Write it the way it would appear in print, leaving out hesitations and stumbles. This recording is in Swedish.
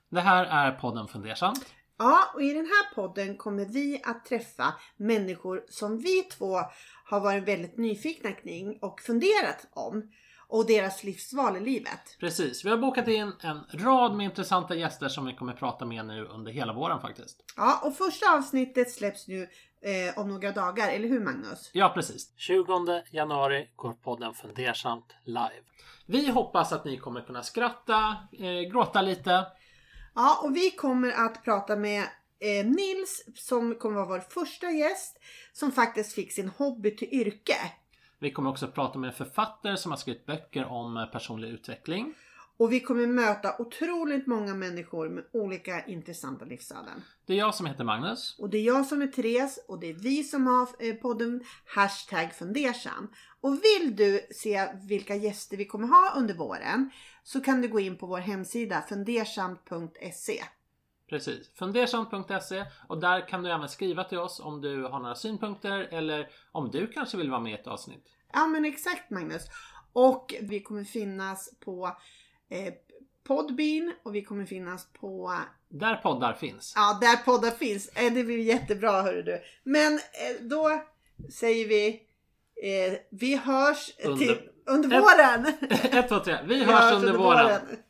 Det här är podden Fundersamt. Ja, och i den här podden kommer vi att träffa människor som vi två har varit väldigt nyfikna kring och funderat om. Och deras livsval i livet. Precis, vi har bokat in en rad med intressanta gäster som vi kommer prata med nu under hela våren faktiskt. Ja, och första avsnittet släpps nu om några dagar, eller hur Magnus? Ja, precis. 20 januari går podden Fundersamt live. Vi hoppas att ni kommer kunna skratta, gråta lite. Ja, och vi kommer att prata med Nils som kommer vara vår första gäst som faktiskt fick sin hobby till yrke. Vi kommer också prata med en författare som har skrivit böcker om personlig utveckling. Och vi kommer möta otroligt många människor med olika intressanta livsöden. Det är jag som heter Magnus. Och det är jag som är Therese. Och det är vi som har podden #Fundersam. Och vill du se vilka gäster vi kommer ha under våren, så kan du gå in på vår hemsida fundersamt.se. Precis, fundersamt.se, och där kan du även skriva till oss om du har några synpunkter eller om du kanske vill vara med i ett avsnitt. Ja, men exakt Magnus. Och vi kommer finnas på Podbean och vi kommer finnas på... Där poddar finns. Ja, där poddar finns. Det blir jättebra, hörru du. Men då säger vi hörs under våren. 1, 2, 3. Vi hörs under våren.